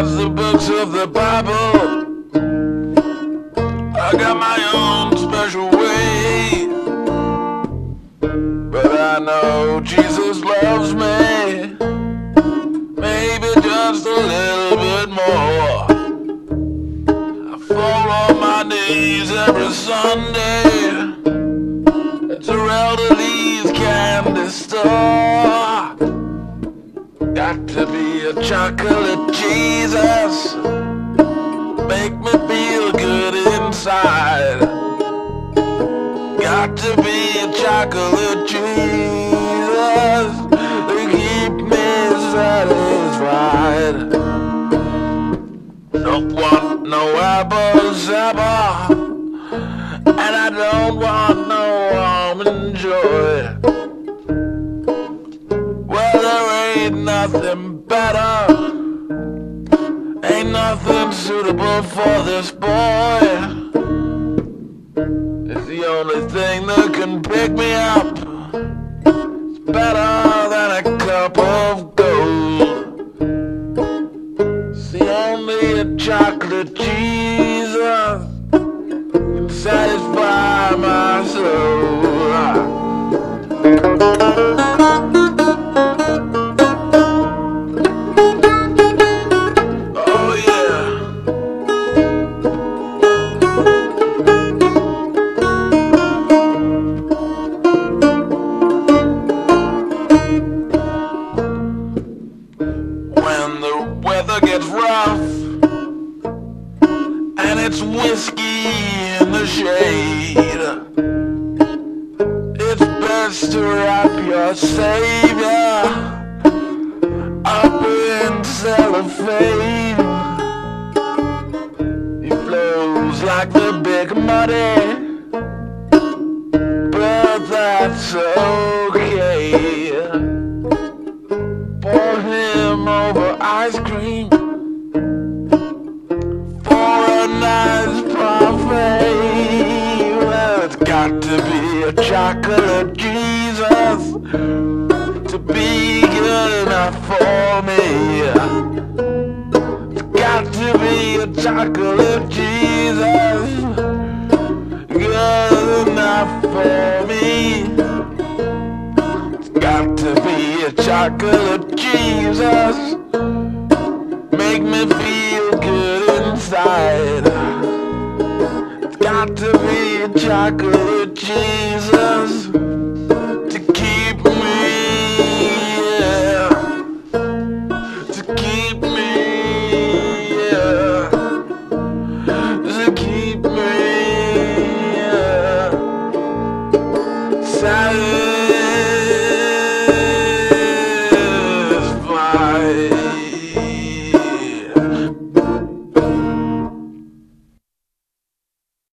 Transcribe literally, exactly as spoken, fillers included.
has the books of the Bible. I got my own special way, but I know Jesus loves me, maybe just a little bit more. I fall on my knees every Sunday at your elderly's candy store. Got to be a chocolate Jesus, make me feel good inside. Got to be a chocolate Jesus to keep me satisfied. Don't want no apple zapper, and I don't want no almond joy. Well, there ain't nothing better, ain't nothing suitable for this boy. It's the only thing that can pick me up. It's better than a cup of gold. See, only a chocolate Jesus can satisfy my soul. When the weather gets rough and it's whiskey in the shade, it's best to wrap your Savior up in cellophane. He flows like the big muddy, but that's okay. Pour him over ice cream for a nice parfait. Well, it's got to be a chocolate Jesus to be good enough for me. It's got to be a chocolate Jesus good enough for me. Got to be a chocolate Jesus, make me feel good inside. It's got to be a chocolate Jesus.